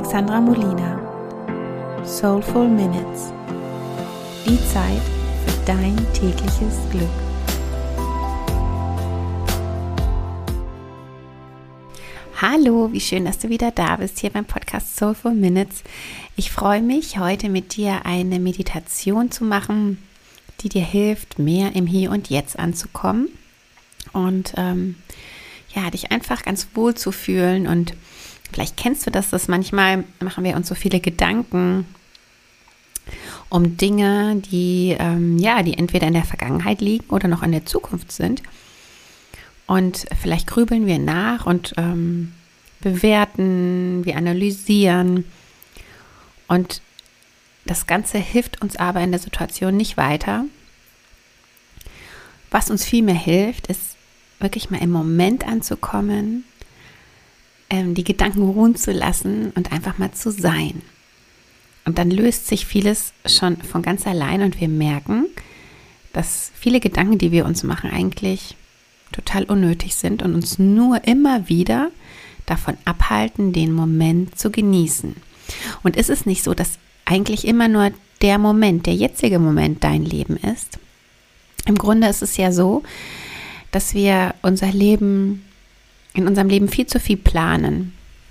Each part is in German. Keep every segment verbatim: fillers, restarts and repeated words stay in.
Alexandra Molina. Soulful Minutes. Die Zeit für dein tägliches Glück. Hallo, wie schön, dass du wieder da bist, hier beim Podcast Soulful Minutes. Ich freue mich, heute mit dir eine Meditation zu machen, die dir hilft, mehr im Hier und Jetzt anzukommen und ähm, ja, dich einfach ganz wohl zu fühlen. Und vielleicht kennst du das, dass manchmal machen wir uns so viele Gedanken um Dinge, die ähm, ja, die entweder in der Vergangenheit liegen oder noch in der Zukunft sind. Und vielleicht grübeln wir nach und ähm, bewerten, wir analysieren. Und das Ganze hilft uns aber in der Situation nicht weiter. Was uns viel mehr hilft, ist wirklich mal im Moment anzukommen, ähm, die Gedanken ruhen zu lassen und einfach mal zu sein. Und dann löst sich vieles schon von ganz allein und wir merken, dass viele Gedanken, die wir uns machen, eigentlich total unnötig sind und uns nur immer wieder davon abhalten, den Moment zu genießen. Und ist es nicht so, dass eigentlich immer nur der Moment, der jetzige Moment dein Leben ist? Im Grunde ist es ja so, dass wir unser Leben, in unserem Leben viel zu viel planen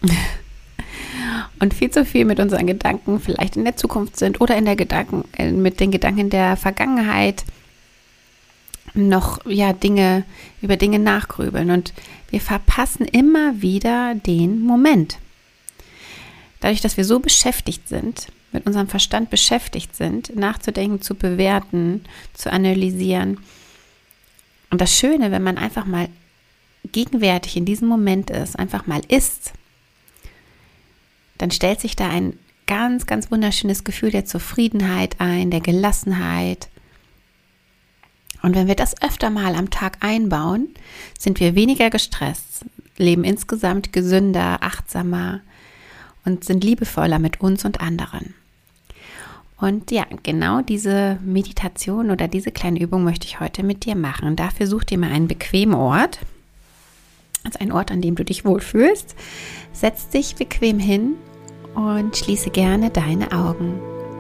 und viel zu viel mit unseren Gedanken vielleicht in der Zukunft sind oder in der Gedanken, mit den Gedanken der Vergangenheit noch ja Dinge über Dinge nachgrübeln und wir verpassen immer wieder den Moment. Dadurch, dass wir so beschäftigt sind, mit unserem Verstand beschäftigt sind, nachzudenken, zu bewerten, zu analysieren. Und das Schöne, wenn man einfach mal gegenwärtig in diesem Moment ist, einfach mal ist, dann stellt sich da ein ganz, ganz wunderschönes Gefühl der Zufriedenheit ein, der Gelassenheit. Und wenn wir das öfter mal am Tag einbauen, sind wir weniger gestresst, leben insgesamt gesünder, achtsamer und sind liebevoller mit uns und anderen. Und ja, genau diese Meditation oder diese kleine Übung möchte ich heute mit dir machen. Dafür such dir mal einen bequemen Ort, also einen Ort, an dem du dich wohlfühlst. Setz dich bequem hin und schließe gerne deine Augen.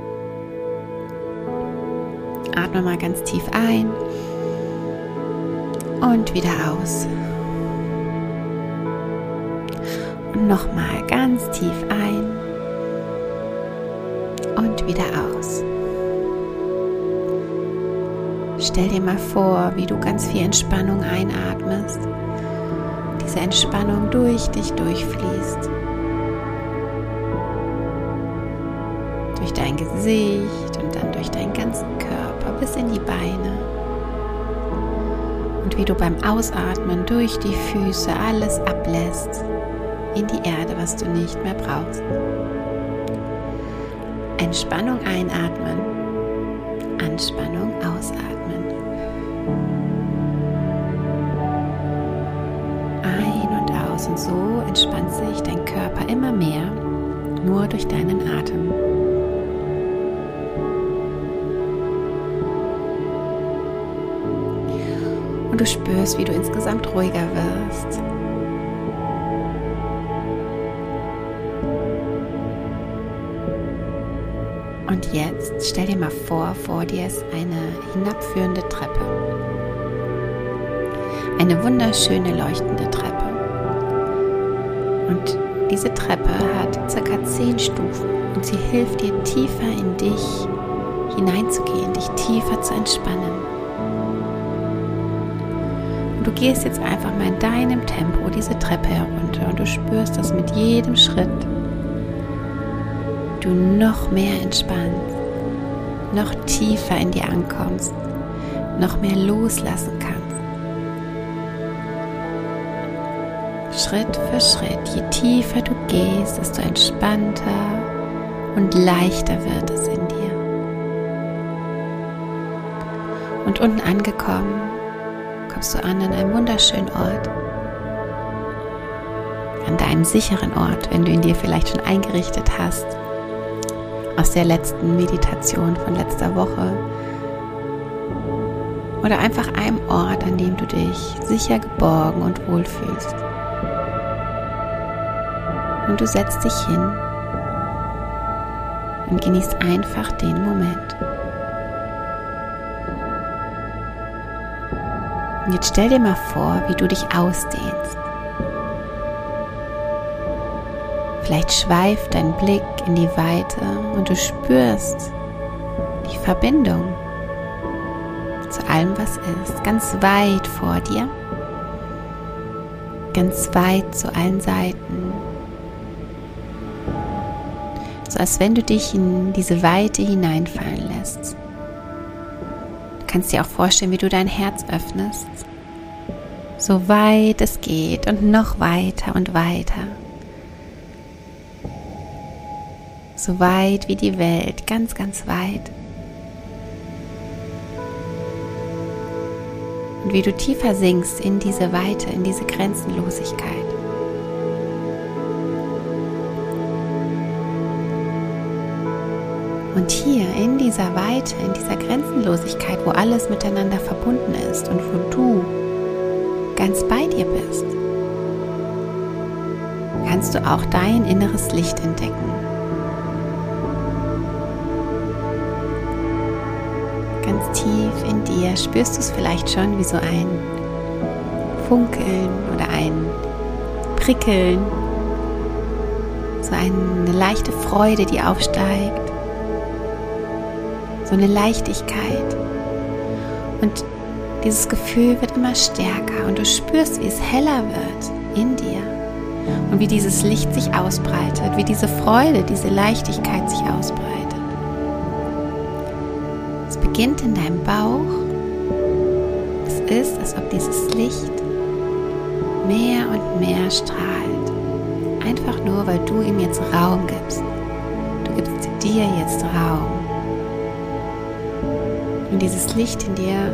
Atme mal ganz tief ein und wieder aus. Und nochmal ganz tief ein und wieder aus. Stell dir mal vor, wie du ganz viel Entspannung einatmest. Diese Entspannung durch dich durchfließt. Durch dein Gesicht und dann durch deinen ganzen Körper bis in die Beine. Und wie du beim Ausatmen durch die Füße alles ablässt in die Erde, was du nicht mehr brauchst. Entspannung einatmen, Anspannung ausatmen. Ein und aus und so entspannt sich dein Körper immer mehr, nur durch deinen Atem. Und du spürst, wie du insgesamt ruhiger wirst. Und jetzt stell dir mal vor, vor dir ist eine hinabführende Treppe. Eine wunderschöne leuchtende Treppe. Und diese Treppe hat circa zehn Stufen und sie hilft dir tiefer in dich hineinzugehen, dich tiefer zu entspannen. Und du gehst jetzt einfach mal in deinem Tempo diese Treppe herunter und du spürst, dass mit jedem Schritt du noch mehr entspannst, noch tiefer in dir ankommst, noch mehr loslassen kannst. Schritt für Schritt, je tiefer du gehst, desto entspannter und leichter wird es in dir. Und unten angekommen, kommst du an an einem wunderschönen Ort, an deinem sicheren Ort, wenn du ihn dir vielleicht schon eingerichtet hast, aus der letzten Meditation von letzter Woche oder einfach einem Ort, an dem du dich sicher geborgen und wohlfühlst. Und du setzt dich hin und genieß einfach den Moment. Und jetzt stell dir mal vor, wie du dich ausdehnst. Vielleicht schweift dein Blick in die Weite und du spürst die Verbindung zu allem, was ist, ganz weit vor dir, ganz weit zu allen Seiten, so als wenn du dich in diese Weite hineinfallen lässt. Du kannst dir auch vorstellen, wie du dein Herz öffnest, so weit es geht und noch weiter und weiter. So weit wie die Welt, ganz, ganz weit. Und wie du tiefer sinkst in diese Weite, in diese Grenzenlosigkeit. Und hier in dieser Weite, in dieser Grenzenlosigkeit, wo alles miteinander verbunden ist und wo du ganz bei dir bist, kannst du auch dein inneres Licht entdecken. Ganz tief in dir spürst du es vielleicht schon wie so ein Funkeln oder ein Prickeln, so eine leichte Freude, die aufsteigt, so eine Leichtigkeit. Und dieses Gefühl wird immer stärker und du spürst, wie es heller wird in dir und wie dieses Licht sich ausbreitet, wie diese Freude, diese Leichtigkeit sich ausbreitet. Es beginnt in deinem Bauch. Es ist, als ob dieses Licht mehr und mehr strahlt. Einfach nur, weil du ihm jetzt Raum gibst. Du gibst dir jetzt Raum. Und dieses Licht in dir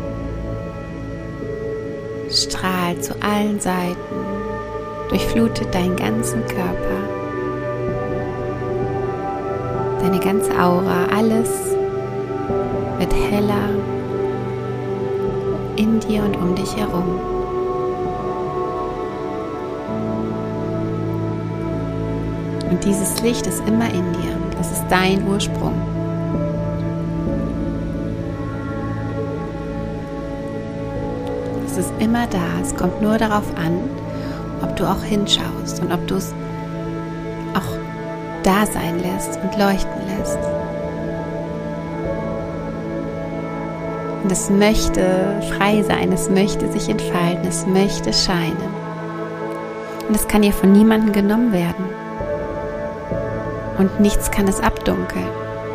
strahlt zu allen Seiten, durchflutet deinen ganzen Körper, deine ganze Aura, alles wird heller in dir und um dich herum. Und dieses Licht ist immer in dir. Das ist dein Ursprung. Es ist immer da. Es kommt nur darauf an, ob du auch hinschaust und ob du es auch da sein lässt und leuchten lässt. Und es möchte frei sein, es möchte sich entfalten, es möchte scheinen. Und es kann dir von niemandem genommen werden. Und nichts kann es abdunkeln.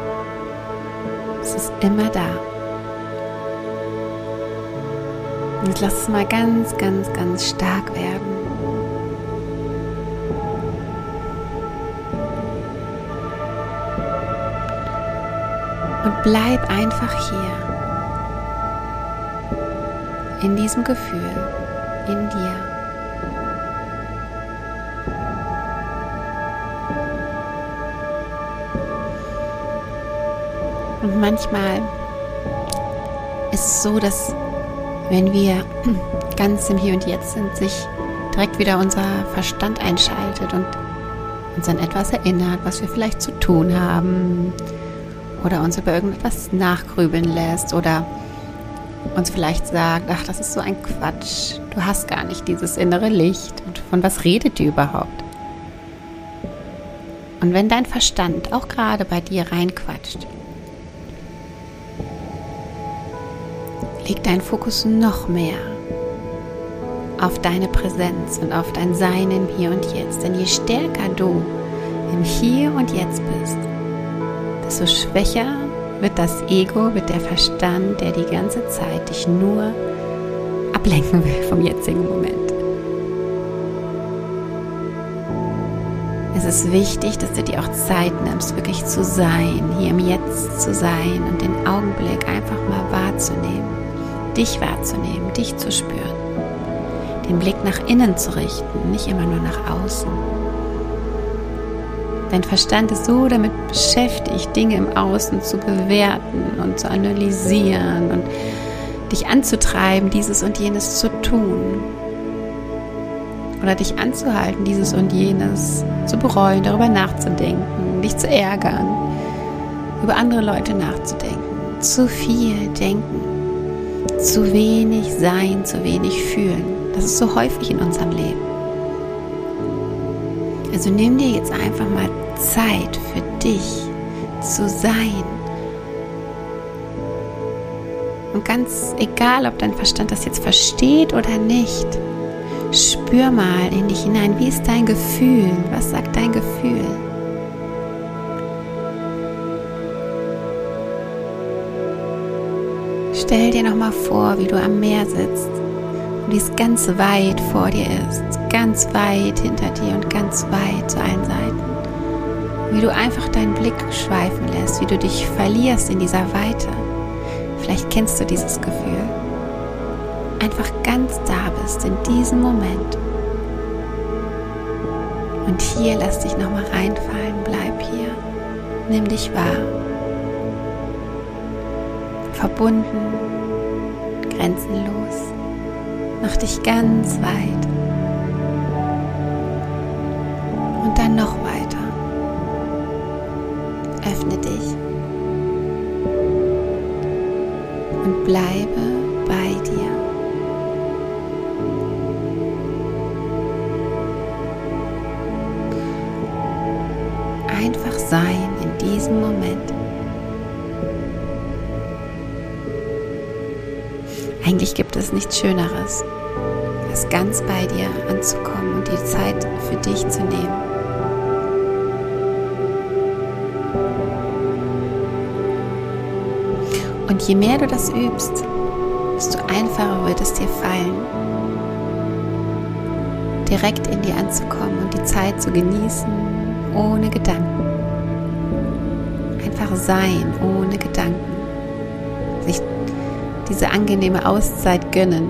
Es ist immer da. Und jetzt lass es mal ganz, ganz, ganz stark werden. Und bleib einfach hier. In diesem Gefühl, in dir. Und manchmal ist es so, dass wenn wir ganz im Hier und Jetzt sind, sich direkt wieder unser Verstand einschaltet und uns an etwas erinnert, was wir vielleicht zu tun haben oder uns über irgendetwas nachgrübeln lässt oder uns vielleicht sagt, ach, das ist so ein Quatsch, du hast gar nicht dieses innere Licht und von was redet ihr überhaupt? Und wenn dein Verstand auch gerade bei dir reinquatscht, leg deinen Fokus noch mehr auf deine Präsenz und auf dein Sein im Hier und Jetzt. Denn je stärker du im Hier und Jetzt bist, desto schwächer wird das Ego, wird der Verstand, der die ganze Zeit dich nur ablenken will vom jetzigen Moment. Es ist wichtig, dass du dir auch Zeit nimmst, wirklich zu sein, hier im Jetzt zu sein und den Augenblick einfach mal wahrzunehmen, dich wahrzunehmen, dich zu spüren, den Blick nach innen zu richten, nicht immer nur nach außen. Dein Verstand ist so damit beschäftigt, Dinge im Außen zu bewerten und zu analysieren und dich anzutreiben, dieses und jenes zu tun. Oder dich anzuhalten, dieses und jenes zu bereuen, darüber nachzudenken, dich zu ärgern. über andere Leute nachzudenken, zu viel denken, zu wenig sein, zu wenig fühlen. Das ist so häufig in unserem Leben. Also nimm dir jetzt einfach mal Zeit für dich zu sein. Und ganz egal, ob dein Verstand das jetzt versteht oder nicht, spür mal in dich hinein. Wie ist dein Gefühl? Was sagt dein Gefühl? Stell dir nochmal vor, wie du am Meer sitzt und dies ganz weit vor dir ist, ganz weit hinter dir und ganz weit zu allen Seiten. Wie du einfach deinen Blick schweifen lässt, wie du dich verlierst in dieser Weite. Vielleicht kennst du dieses Gefühl. Einfach ganz da bist in diesem Moment. Und hier lass dich nochmal reinfallen, bleib hier. Nimm dich wahr. Verbunden, grenzenlos. Mach dich ganz weit. Und dann noch weiter. Öffne dich. Und bleibe bei dir. Einfach sein in diesem Moment. Eigentlich gibt es nichts Schöneres, als ganz bei dir anzukommen und die Zeit für dich zu nehmen. Und je mehr du das übst, desto einfacher wird es dir fallen, direkt in dir anzukommen und die Zeit zu genießen, ohne Gedanken. Einfach sein, ohne Gedanken. Sich diese angenehme Auszeit gönnen.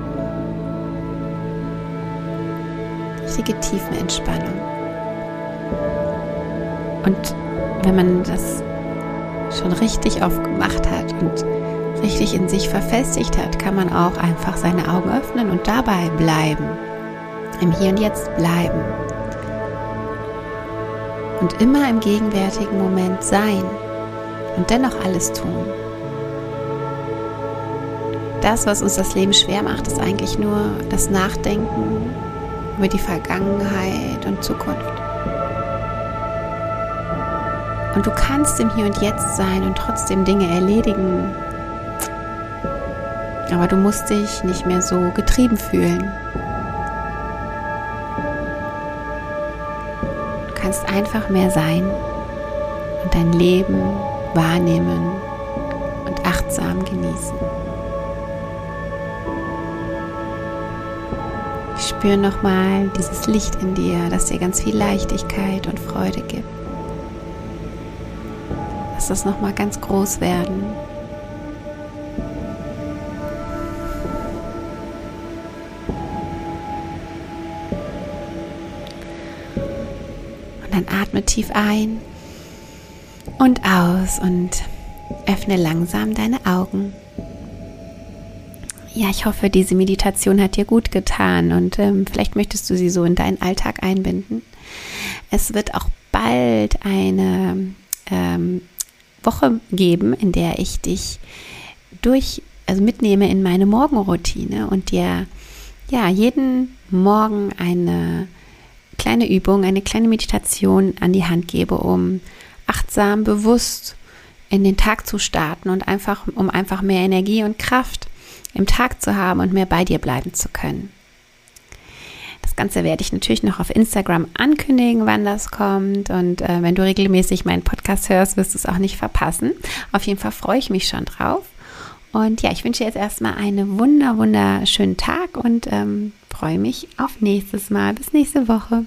Richtige Tiefenentspannung. Und wenn man das schon richtig oft gemacht hat und richtig in sich verfestigt hat, kann man auch einfach seine Augen öffnen und dabei bleiben. Im Hier und Jetzt bleiben. Und immer im gegenwärtigen Moment sein und dennoch alles tun. Das, was uns das Leben schwer macht, ist eigentlich nur das Nachdenken über die Vergangenheit und Zukunft. Und du kannst im Hier und Jetzt sein und trotzdem Dinge erledigen. Aber du musst dich nicht mehr so getrieben fühlen. Du kannst einfach mehr sein und dein Leben wahrnehmen und achtsam genießen. Spür nochmal dieses Licht in dir, das dir ganz viel Leichtigkeit und Freude gibt. Lass das nochmal ganz groß werden. Und dann atme tief ein und aus und öffne langsam deine Augen. Ja, ich hoffe, diese Meditation hat dir gut getan und ähm, vielleicht möchtest du sie so in deinen Alltag einbinden. Es wird auch bald eine ähm, Woche geben, in der ich dich durch, also mitnehme in meine Morgenroutine und dir ja jeden Morgen eine kleine Übung, eine kleine Meditation an die Hand gebe, um achtsam, bewusst in den Tag zu starten und einfach, um einfach mehr Energie und Kraft im Tag zu haben und mehr bei dir bleiben zu können. Das Ganze werde ich natürlich noch auf Instagram ankündigen, wann das kommt. Und äh, wenn du regelmäßig meinen Podcast hörst, wirst du es auch nicht verpassen. Auf jeden Fall freue ich mich schon drauf. Und ja, ich wünsche dir jetzt erstmal einen wunder, wunderschönen Tag und ähm, freue mich auf nächstes Mal. Bis nächste Woche.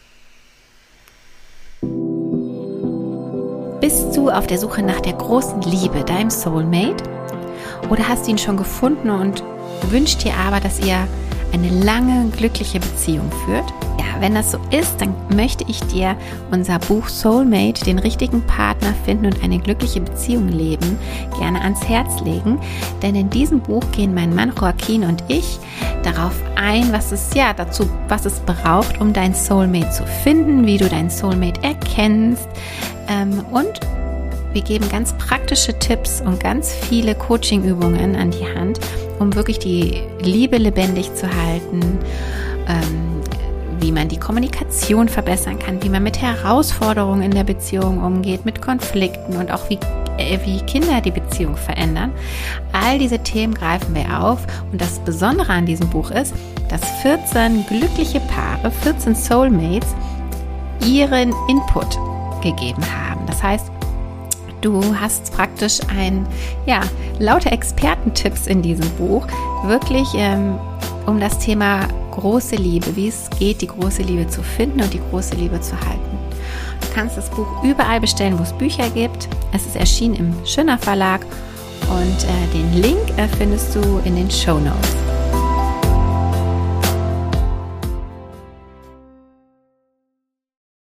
Bist du auf der Suche nach der großen Liebe, deinem Soulmate? Oder hast du ihn schon gefunden und wünschst dir aber, dass ihr eine lange, glückliche Beziehung führt? Ja, wenn das so ist, dann möchte ich dir unser Buch Soulmate, den richtigen Partner finden und eine glückliche Beziehung leben, gerne ans Herz legen. Denn in diesem Buch gehen mein Mann Joaquin und ich darauf ein, was es ja dazu, was es braucht, um dein Soulmate zu finden, wie du dein Soulmate erkennst ähm, und wir geben ganz praktische Tipps und ganz viele Coaching-Übungen an die Hand, um wirklich die Liebe lebendig zu halten, ähm, wie man die Kommunikation verbessern kann, wie man mit Herausforderungen in der Beziehung umgeht, mit Konflikten und auch wie, äh, wie Kinder die Beziehung verändern. All diese Themen greifen wir auf und das Besondere an diesem Buch ist, dass vierzehn glückliche Paare, vierzehn Soulmates, ihren Input gegeben haben. Das heißt, du hast praktisch ein, ja, lauter Expertentipps in diesem Buch, wirklich ähm, um das Thema große Liebe, wie es geht, die große Liebe zu finden und die große Liebe zu halten. Du kannst das Buch überall bestellen, wo es Bücher gibt. Es ist erschienen im Schöner Verlag und äh, den Link äh, findest du in den Shownotes.